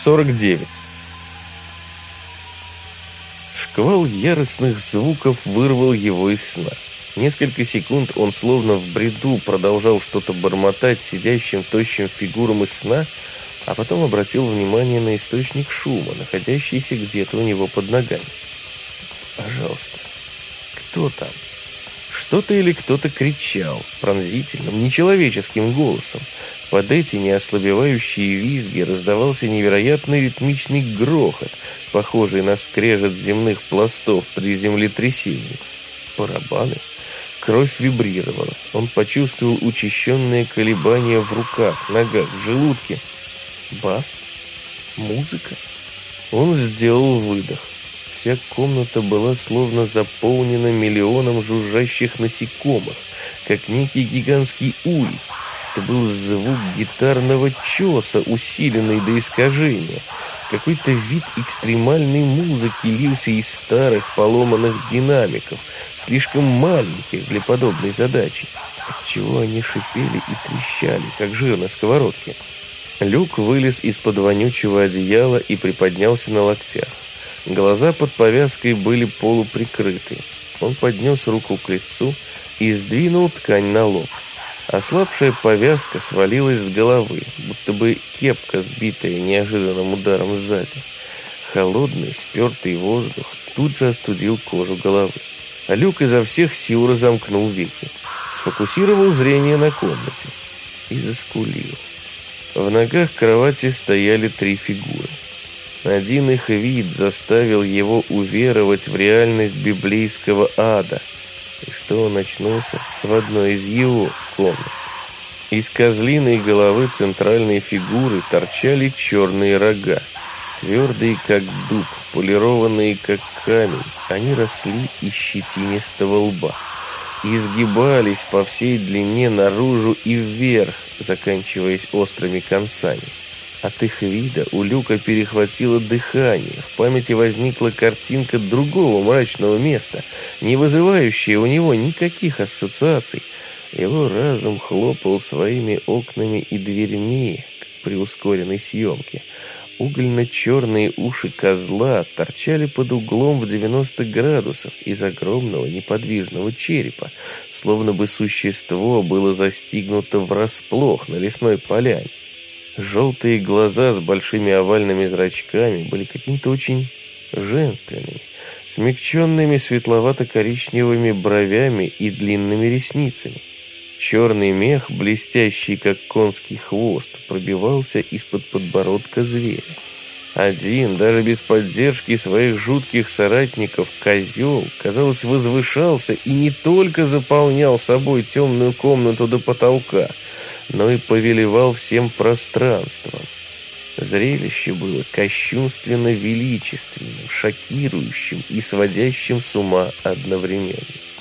49. Шквал яростных звуков вырвал его из сна. Несколько секунд он словно в бреду продолжал что-то бормотать сидящим тощим фигурам из сна, а потом обратил внимание на источник шума, находящийся где-то у него под ногами. Пожалуйста, кто там? Что-то или кто-то кричал пронзительным, нечеловеческим голосом. Под эти неослабевающие визги раздавался невероятный ритмичный грохот, похожий на скрежет земных пластов при землетрясении. Барабаны. Кровь вибрировала. Он почувствовал учащенные колебания в руках, ногах, желудке. Бас? Музыка? Он сделал выдох. Вся комната была словно заполнена миллионом жужжащих насекомых, как некий гигантский улей. Это был звук гитарного чёса, усиленный до искажения. Какой-то вид экстремальной музыки лился из старых поломанных динамиков, слишком маленьких для подобной задачи, отчего они шипели и трещали, как жир на сковородке. Люк вылез из-под вонючего одеяла и приподнялся на локтях. Глаза под повязкой были полуприкрыты. Он поднес руку к лицу и сдвинул ткань на лоб. Ослабшая повязка свалилась с головы, будто бы кепка, сбитая неожиданным ударом сзади. Холодный, спертый воздух тут же остудил кожу головы. А Люк изо всех сил разомкнул веки, сфокусировал зрение на комнате и заскулил. В ногах кровати стояли 3 фигуры. Один их вид заставил его уверовать в реальность библейского ада, и что он очнулся в одной из его комнат. Из козлиной головы центральной фигуры торчали черные рога, твердые как дуб, полированные как камень. Они росли из щетинистого лба, изгибались по всей длине наружу и вверх, заканчиваясь острыми концами. От их вида у Люка перехватило дыхание. В памяти возникла картинка другого мрачного места, не вызывающая у него никаких ассоциаций. Его разум хлопал своими окнами и дверьми, как при ускоренной съемке. Угольно-черные уши козла торчали под углом в 90 градусов из огромного неподвижного черепа, словно бы существо было застигнуто врасплох на лесной поляне. Желтые глаза с большими овальными зрачками были какими-то очень женственными, смягченными светловато-коричневыми бровями и длинными ресницами. Черный мех, блестящий как конский хвост, пробивался из-под подбородка зверя. Один, даже без поддержки своих жутких соратников, козел, казалось, возвышался и не только заполнял собой темную комнату до потолка, но и повелевал всем пространством. Зрелище было кощунственно величественным, шокирующим и сводящим с ума одновременно.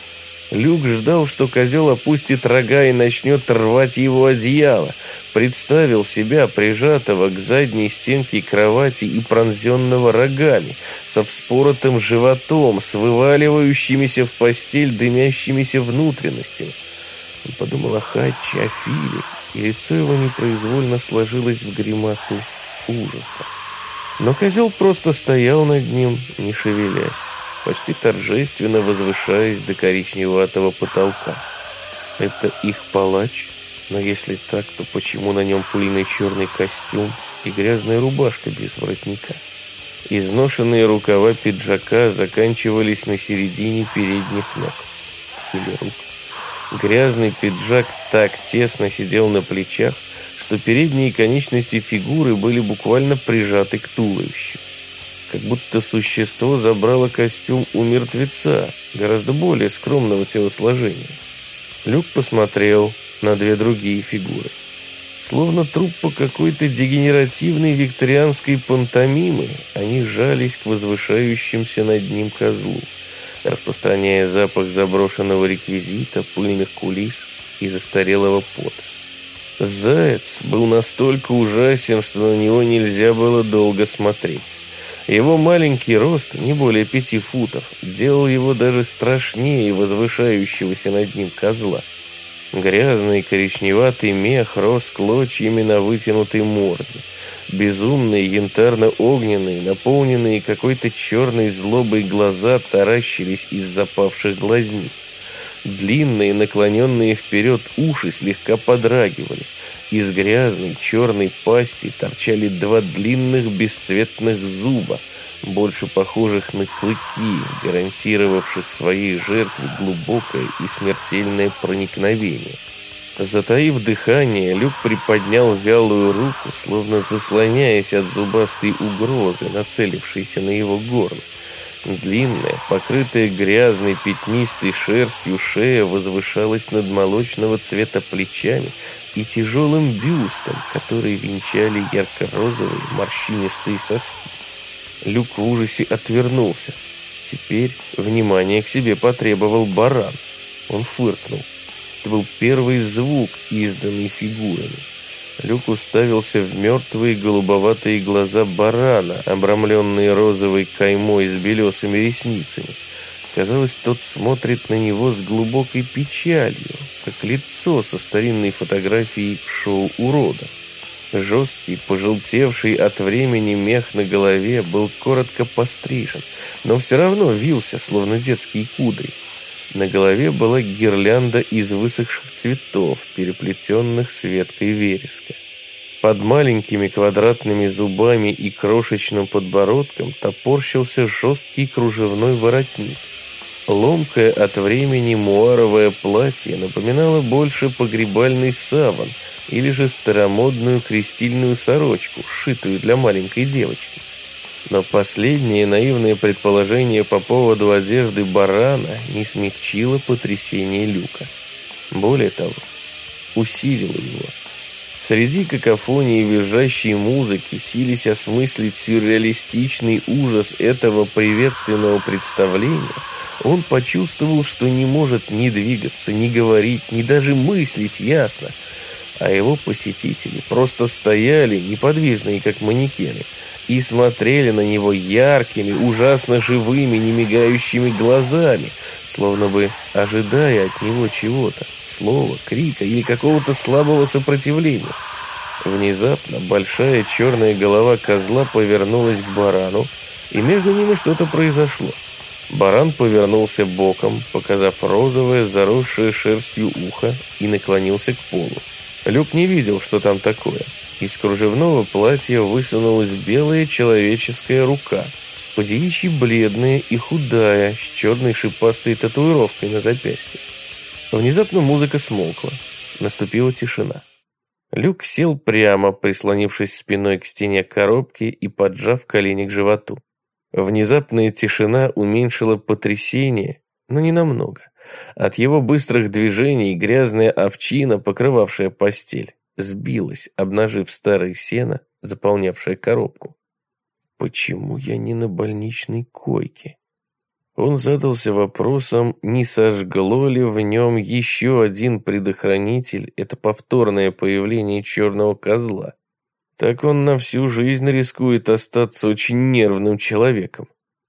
Люк ждал, что козел опустит рога и начнет рвать его одеяло, представил себя прижатого к задней стенке кровати и пронзенного рогами, со вспоротым животом, с вываливающимися в постель дымящимися внутренностями. Он подумал о Хатче, о Филе, и лицо его непроизвольно сложилось в гримасу ужаса. Но козел просто стоял над ним, не шевелясь, почти торжественно возвышаясь до коричневатого потолка. Это их палач? Но если так, то почему на нем пыльный черный костюм и грязная рубашка без воротника? Изношенные рукава пиджака заканчивались на середине передних ног или рук. Грязный пиджак так тесно сидел на плечах, что передние конечности фигуры были буквально прижаты к туловищу. Как будто существо забрало костюм у мертвеца, гораздо более скромного телосложения. Люк посмотрел на 2 другие фигуры. Словно труппа какой-то дегенеративной викторианской пантомимы, они жались к возвышающимся над ним козлу, распространяя запах заброшенного реквизита, пыльных кулис и застарелого пота. Заяц был настолько ужасен, что на него нельзя было долго смотреть. Его маленький рост, не более 5 футов, делал его даже страшнее возвышающегося над ним козла. Грязный коричневатый мех рос клочьями на вытянутой морде. Безумные, янтарно-огненные, наполненные какой-то черной злобой глаза таращились из запавших глазниц. Длинные, наклоненные вперед уши слегка подрагивали. Из грязной черной пасти торчали два длинных бесцветных зуба, больше похожих на клыки, гарантировавших своей жертве глубокое и смертельное проникновение. Затаив дыхание, Люк приподнял вялую руку, словно заслоняясь от зубастой угрозы, нацелившейся на его горло. Длинная, покрытая грязной пятнистой шерстью шея возвышалась над молочного цвета плечами и тяжелым бюстом, который венчали ярко-розовые морщинистые соски. Люк в ужасе отвернулся. Теперь внимание к себе потребовал баран. Он фыркнул. Это был первый звук, изданный фигурами. Люк уставился в мертвые голубоватые глаза барана, обрамленные розовой каймой с белесыми ресницами. Казалось, тот смотрит на него с глубокой печалью, как лицо со старинной фотографией шоу уродов. Жесткий, пожелтевший от времени мех на голове был коротко пострижен, но все равно вился, словно детские кудри. На голове была гирлянда из высохших цветов, переплетенных с веткой вереска. Под маленькими квадратными зубами и крошечным подбородком топорщился жесткий кружевной воротник. Ломкое от времени муаровое платье напоминало больше погребальный саван или же старомодную крестильную сорочку, сшитую для маленькой девочки. Но последнее наивное предположение по поводу одежды барана не смягчило потрясение Люка. Более того, усилило его. Среди какофонии визжащей музыки сились осмыслить сюрреалистичный ужас этого приветственного представления. Он почувствовал, что не может ни двигаться, ни говорить, ни даже мыслить ясно. А его посетители просто стояли, неподвижные, как манекены, и смотрели на него яркими, ужасно живыми, немигающими глазами, словно бы ожидая от него чего-то, слова, крика или какого-то слабого сопротивления. Внезапно большая черная голова козла повернулась к барану, и между ними что-то произошло. Баран повернулся боком, показав розовое, заросшее шерстью ухо, и наклонился к полу. Люк не видел, что там такое. Из кружевного платья высунулась белая человеческая рука, по-девичьи бледная и худая, с черной шипастой татуировкой на запястье. Внезапно музыка смолкла. Наступила тишина. Люк сел прямо, прислонившись спиной к стене коробки и поджав колени к животу. Внезапная тишина уменьшила потрясение, но не намного. От его быстрых движений грязная овчина, покрывавшая постель, сбилась, обнажив старое сено, заполнявшее коробку. «Почему я не на больничной койке?» Он задался вопросом, не сожгло ли в нем еще один предохранитель, это повторное появление черного козла. Так он на всю жизнь рискует остаться очень нервным человеком.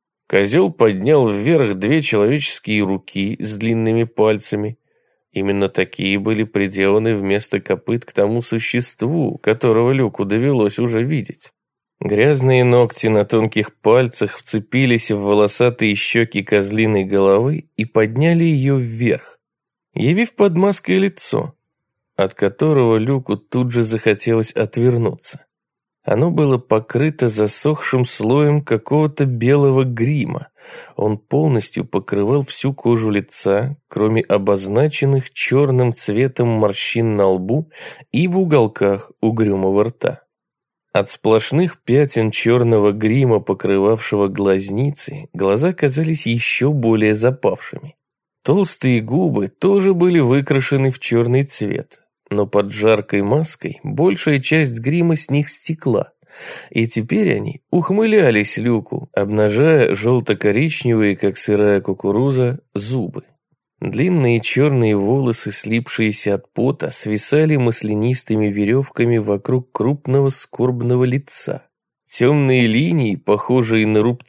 Козел поднял вверх две человеческие руки с длинными пальцами. Именно такие были приделаны вместо копыт к тому существу, которого Люку довелось уже видеть. Грязные ногти на тонких пальцах вцепились в волосатые щеки козлиной головы и подняли ее вверх, явив под маской лицо, от которого Люку тут же захотелось отвернуться. Оно было покрыто засохшим слоем какого-то белого грима. Он полностью покрывал всю кожу лица, кроме обозначенных черным цветом морщин на лбу и в уголках угрюмого рта. От сплошных пятен черного грима, покрывавшего глазницы, глаза казались еще более запавшими. Толстые губы тоже были выкрашены в черный цвет, но под жаркой маской большая часть грима с них стекла, и теперь они ухмылялись Люку, обнажая желто-коричневые, как сырая кукуруза, зубы. Длинные черные волосы, слипшиеся от пота, свисали маслянистыми веревками вокруг крупного скорбного лица. Темные линии, похожие на рубцы,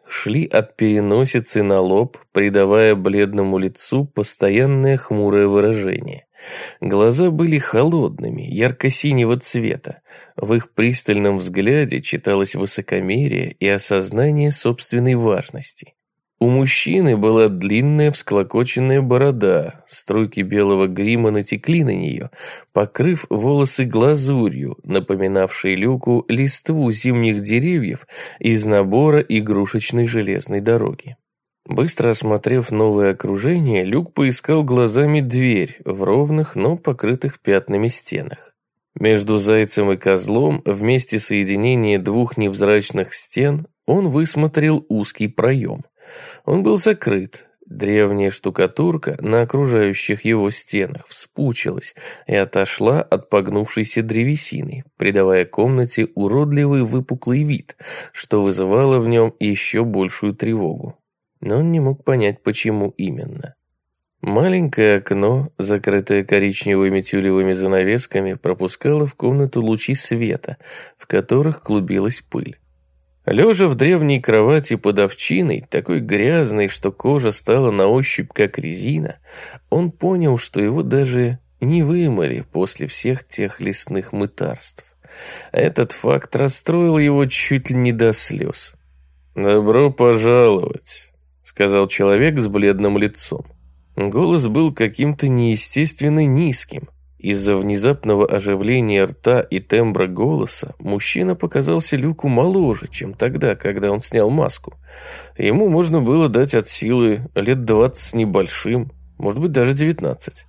шли от переносицы на лоб, придавая бледному лицу постоянное хмурое выражение. Глаза были холодными, ярко-синего цвета. В их пристальном взгляде читалось высокомерие и осознание собственной важности. У мужчины была длинная всклокоченная борода, струйки белого грима натекли на нее, покрыв волосы глазурью, напоминавшей Люку листву зимних деревьев из набора игрушечной железной дороги. Быстро осмотрев новое окружение, Люк поискал глазами дверь в ровных, но покрытых пятнами стенах. Между зайцем и козлом, в месте соединения двух невзрачных стен, он высмотрел узкий проем. Он был закрыт. Древняя штукатурка на окружающих его стенах вспучилась и отошла от погнувшейся древесины, придавая комнате уродливый выпуклый вид, что вызывало в нем еще большую тревогу. Но он не мог понять, почему именно. Маленькое окно, закрытое коричневыми тюлевыми занавесками, пропускало в комнату лучи света, в которых клубилась пыль. Лежа в древней кровати под овчиной, такой грязной, что кожа стала на ощупь как резина, он понял, что его даже не вымыли после всех тех лесных мытарств. Этот факт расстроил его чуть ли не до слез. «Добро пожаловать», — сказал человек с бледным лицом. Голос был каким-то неестественно низким. Из-за внезапного оживления рта и тембра голоса мужчина показался Люку моложе, чем тогда, когда он снял маску. Ему можно было дать от силы лет 20 с небольшим, может быть, даже 19.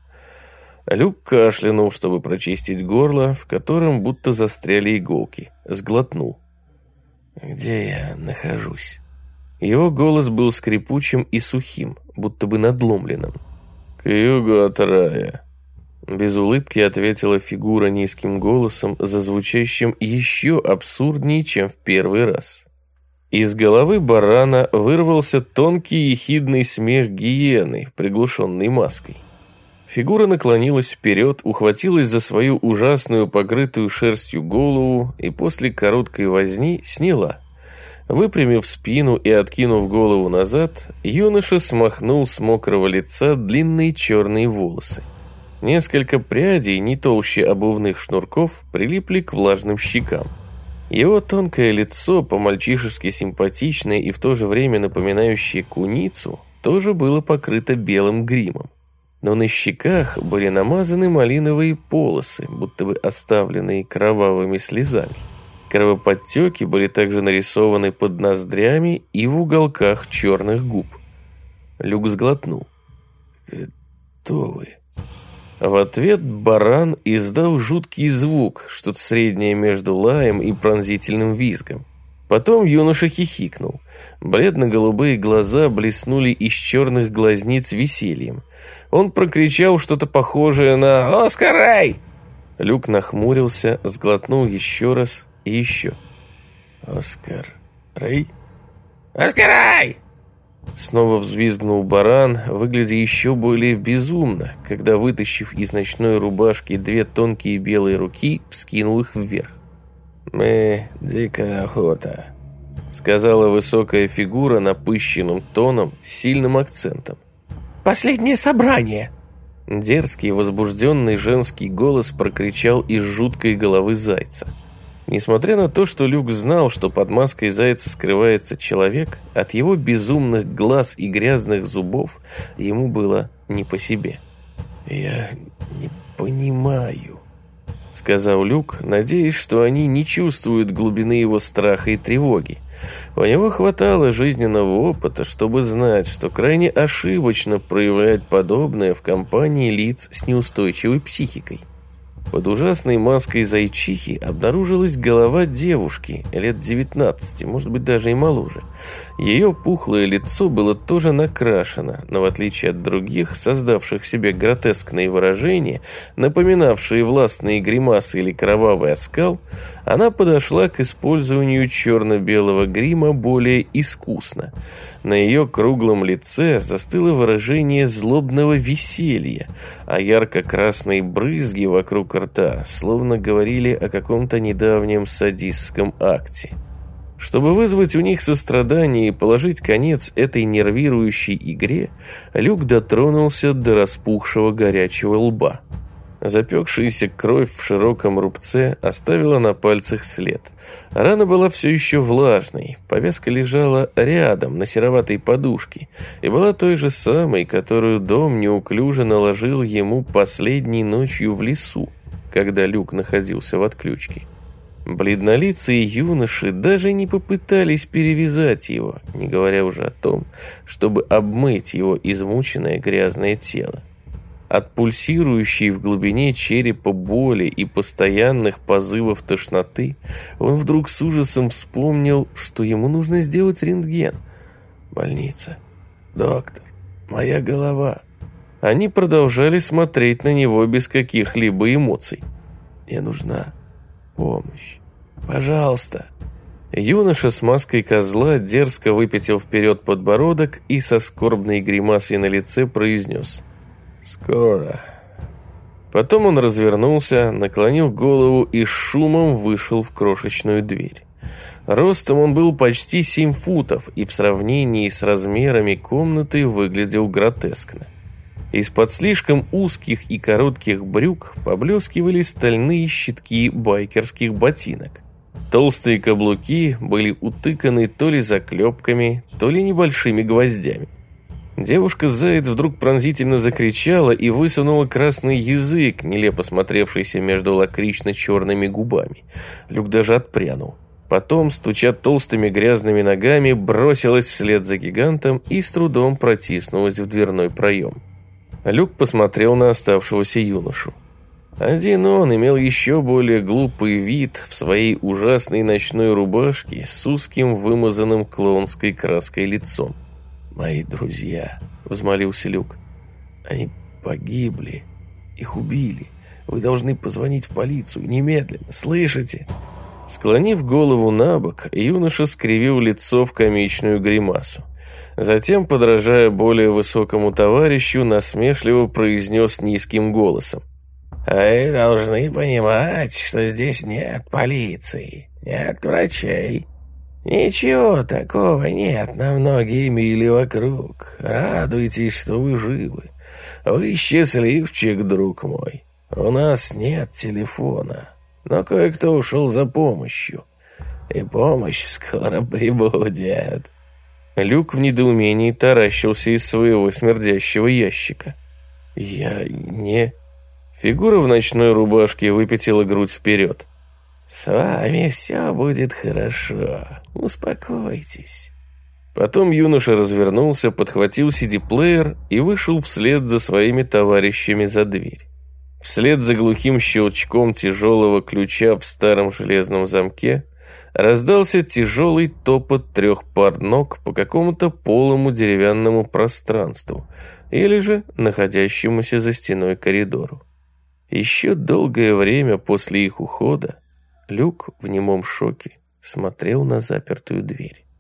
Люк кашлянул, чтобы прочистить горло, в котором будто застряли иголки. Сглотнул. «Где я нахожусь?» Его голос был скрипучим и сухим, будто бы надломленным. «К югу от рая», — без улыбки ответила фигура низким голосом, зазвучащим еще абсурднее, чем в первый раз. Из головы барана вырвался тонкий ехидный смех гиены, приглушенный маской. Фигура наклонилась вперед, ухватилась за свою ужасную покрытую шерстью голову и после короткой возни сняла. Выпрямив спину и откинув голову назад, юноша смахнул с мокрого лица длинные черные волосы. Несколько прядей, не толще обувных шнурков, прилипли к влажным щекам. Его тонкое лицо, по-мальчишески симпатичное и в то же время напоминающее куницу, тоже было покрыто белым гримом. Но на щеках были намазаны малиновые полосы, будто бы оставленные кровавыми слезами. Кровоподтеки были также нарисованы под ноздрями и в уголках черных губ. Люк сглотнул. «Кто вы?» В ответ баран издал жуткий звук, что-то среднее между лаем и пронзительным визгом. Потом юноша хихикнул. Бледно-голубые глаза блеснули из черных глазниц весельем. Он прокричал что-то похожее на «Оскар-Рэй!». Люк нахмурился, сглотнул еще раз и еще. «Оскар-Рэй?» «Оскар-Рэй!» Снова взвизгнул баран, выглядя еще более безумно, когда, вытащив из ночной рубашки две тонкие белые руки, вскинул их вверх. «Мы дикая охота», — сказала высокая фигура напыщенным тоном с сильным акцентом. «Последнее собрание!» Дерзкий, возбужденный женский голос прокричал из жуткой головы зайца. Несмотря на то, что Люк знал, что под маской зайца скрывается человек, от его безумных глаз и грязных зубов ему было не по себе. «Я не понимаю», — сказал Люк, надеясь, что они не чувствуют глубины его страха и тревоги. У него хватало жизненного опыта, чтобы знать, что крайне ошибочно проявлять подобное в компании лиц с неустойчивой психикой. Под ужасной маской зайчихи обнаружилась голова девушки, лет 19, может быть, даже и моложе. Ее пухлое лицо было тоже накрашено, но в отличие от других, создавших себе гротескные выражения, напоминавшие властные гримасы или кровавый оскал, она подошла к использованию черно-белого грима более искусно. На ее круглом лице застыло выражение злобного веселья, а ярко-красные брызги вокруг рта словно говорили о каком-то недавнем садистском акте. Чтобы вызвать у них сострадание и положить конец этой нервирующей игре, Люк дотронулся до распухшего горячего лба. Запекшаяся кровь в широком рубце оставила на пальцах след. Рана была все еще влажной, повязка лежала рядом на сероватой подушке и была той же самой, которую Дом неуклюже наложил ему последней ночью в лесу, когда Люк находился в отключке. Бледнолицые юноши даже не попытались перевязать его, не говоря уже о том, чтобы обмыть его измученное грязное тело. От пульсирующей в глубине черепа боли и постоянных позывов тошноты он вдруг с ужасом вспомнил, что ему нужно сделать рентген. Больница. Доктор. Моя голова. Они продолжали смотреть на него без каких-либо эмоций. Мне нужна помощь. Пожалуйста. Юноша с маской козла дерзко выпятил вперед подбородок и со скорбной гримасой на лице произнес: «Скоро». Потом он развернулся, наклонил голову и с шумом вышел в крошечную дверь. Ростом он был почти 7 футов и в сравнении с размерами комнаты выглядел гротескно. Из-под слишком узких и коротких брюк поблескивали стальные щитки байкерских ботинок. Толстые каблуки были утыканы то ли заклепками, то ли небольшими гвоздями. Девушка-заяц вдруг пронзительно закричала и высунула красный язык, нелепо смотревшийся между лакрично-черными губами. Люк даже отпрянул. Потом, стуча толстыми грязными ногами, бросилась вслед за гигантом и с трудом протиснулась в дверной проем. Люк посмотрел на оставшегося юношу. Один он имел еще более глупый вид в своей ужасной ночной рубашке с узким вымазанным клоунской краской лицом. «Мои друзья», — взмолился Люк, — «они погибли, их убили. Вы должны позвонить в полицию немедленно, слышите?» Склонив голову на бок, юноша скривил лицо в комичную гримасу. Затем, подражая более высокому товарищу, насмешливо произнес низким голосом: «Вы должны понимать, что здесь нет полиции, нет врачей. Ничего такого нет на многие мили вокруг. Радуйтесь, что вы живы. Вы счастливчик, друг мой. У нас нет телефона, но кое-кто ушел за помощью, и помощь скоро прибудет». Люк в недоумении таращился из своего смердящего ящика. «Я не...» Фигура в ночной рубашке выпятила грудь вперед. «С вами все будет хорошо. Успокойтесь». Потом юноша развернулся, подхватил CD-плеер и вышел вслед за своими товарищами за дверь. Вслед за глухим щелчком тяжелого ключа в старом железном замке раздался тяжелый топот 3 пар ног по какому-то полому деревянному пространству или же находящемуся за стеной коридору. Еще долгое время после их ухода Люк в немом шоке смотрел на запертую дверь.